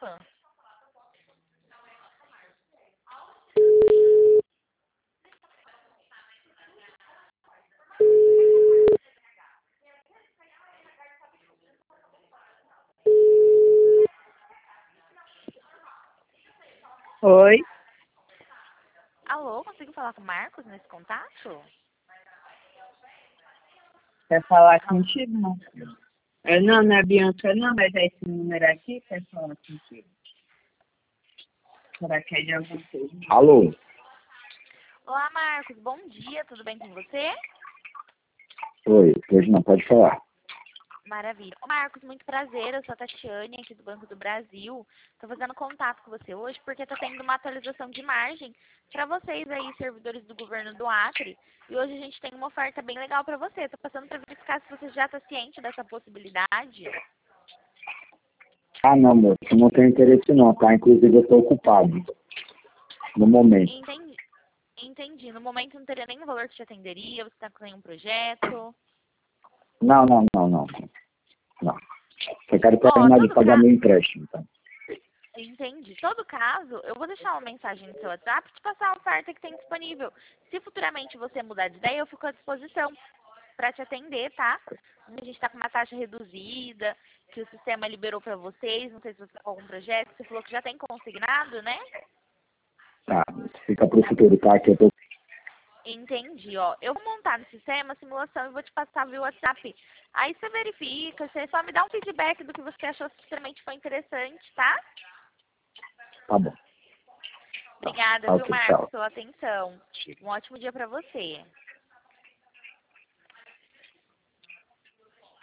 Oi, Alô, consigo falar com o Marcos nesse contato? quer falar contigo, não? Não é Bianca, não, mas é esse número aqui, quer falar contigo. Será que é de alguma coisa? Alô? Olá, Marcos. Bom dia, tudo bem com você? Oi, hoje não pode falar. Maravilha. Ô, Marcos, muito prazer. Eu sou a Tatiane, aqui do Banco do Brasil. Estou fazendo contato com você hoje porque está tendo uma atualização de margem para vocês aí, servidores do governo do Acre. E hoje a gente tem uma oferta bem legal para você. Estou passando para verificar se você já está ciente dessa possibilidade. Ah, não, moço, não tenho interesse não, tá? Inclusive eu estou ocupado no momento. Entendi. Entendi. No momento não teria nenhum valor que te atenderia, você está com nenhum projeto. Não. Eu quero terminar de pagar meu empréstimo, tá? Entendi. Todo caso, eu vou deixar uma mensagem no seu WhatsApp te passar a oferta que tem disponível. Se futuramente você mudar de ideia, eu fico à disposição para te atender, tá? A gente está com uma taxa reduzida, que o sistema liberou para vocês. Não sei se você está com algum projeto. Você falou que já tem consignado, né? Tá, fica pro futuro, tá? Que eu tô... Entendi, ó. Eu vou montar no sistema a simulação e vou te passar via WhatsApp. Aí você verifica, você só me dá um feedback do que você achou se realmente foi interessante, tá? Tá bom. Obrigada, Tá, viu, ok, Marcos, tchau. pela atenção. Um ótimo dia para você.